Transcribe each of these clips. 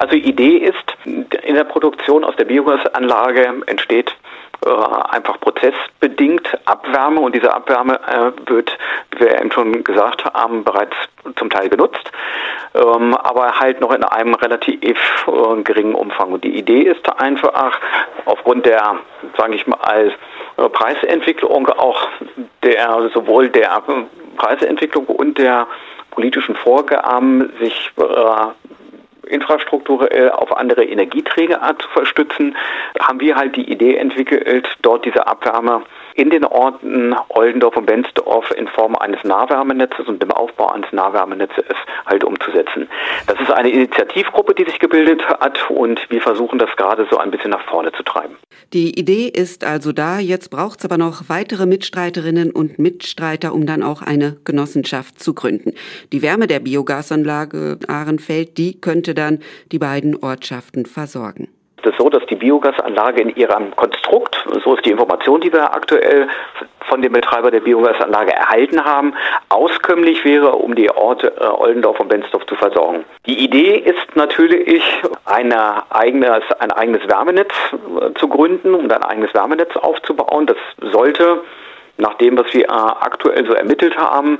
Also Idee ist, in der Produktion aus der Biogasanlage entsteht einfach prozessbedingt Abwärme und diese Abwärme wird, wie wir eben schon gesagt haben, bereits zum Teil genutzt, aber halt noch in einem relativ geringen Umfang. Und die Idee ist einfach, aufgrund der, sage ich mal, Preisentwicklung auch sowohl der Preisentwicklung und der politischen Vorgaben, sich infrastrukturell auf andere Energieträger zu verstützen, haben wir halt die Idee entwickelt, dort diese Abwärme in den Orten Oldendorf und Benzdorf in Form eines Nahwärmenetzes und dem Aufbau eines Nahwärmenetzes halt umzusetzen. Das ist eine Initiativgruppe, die sich gebildet hat und wir versuchen das gerade so ein bisschen nach vorne zu treiben. Die Idee ist also da, jetzt braucht es aber noch weitere Mitstreiterinnen und Mitstreiter, um dann auch eine Genossenschaft zu gründen. Die Wärme der Biogasanlage Ahrenfeld, die könnte dann die beiden Ortschaften versorgen. Es ist so, dass die Biogasanlage in ihrem Konstrukt, so ist die Information, die wir aktuell von dem Betreiber der Biogasanlage erhalten haben, auskömmlich wäre, um die Orte Oldendorf und Benzdorf zu versorgen. Die Idee ist natürlich, ein eigenes Wärmenetz zu gründen und ein eigenes Wärmenetz aufzubauen. Das sollte, nach dem, was wir aktuell so ermittelt haben,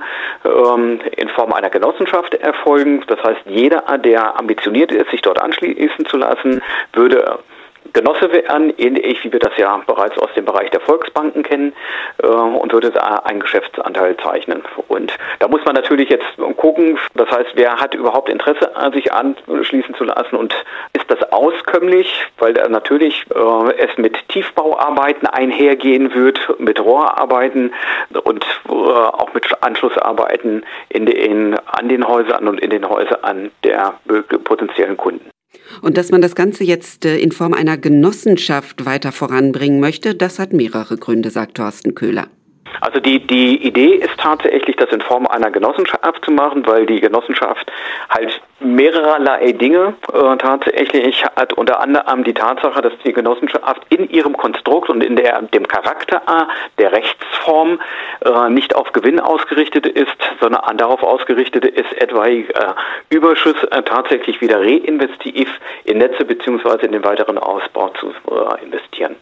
in Form einer Genossenschaft erfolgen. Das heißt, jeder, der ambitioniert ist, sich dort anschließen zu lassen, würde Genosse werden, ähnlich wie wir das ja bereits aus dem Bereich der Volksbanken kennen, und würde da einen Geschäftsanteil zeichnen. Und da muss man natürlich jetzt gucken, das heißt, wer hat überhaupt Interesse, sich anschließen zu lassen und ist das auskömmlich, weil da natürlich es mit Tiefbauarbeiten einhergehen wird, mit Rohrarbeiten und auch mit Anschlussarbeiten an den Häusern und in den Häusern der potenziellen Kunden. Und dass man das Ganze jetzt in Form einer Genossenschaft weiter voranbringen möchte, das hat mehrere Gründe, sagt Thorsten Köhler. Also die Idee ist tatsächlich, das in Form einer Genossenschaft zu machen, weil die Genossenschaft halt mehrerlei Dinge tatsächlich hat, unter anderem die Tatsache, dass die Genossenschaft in ihrem Konstrukt und in dem Charakter der Rechtsform nicht auf Gewinn ausgerichtet ist, sondern darauf ausgerichtet ist, etwaige Überschüsse tatsächlich wieder reinvestiv in Netze bzw. in den weiteren Ausbau zu investieren.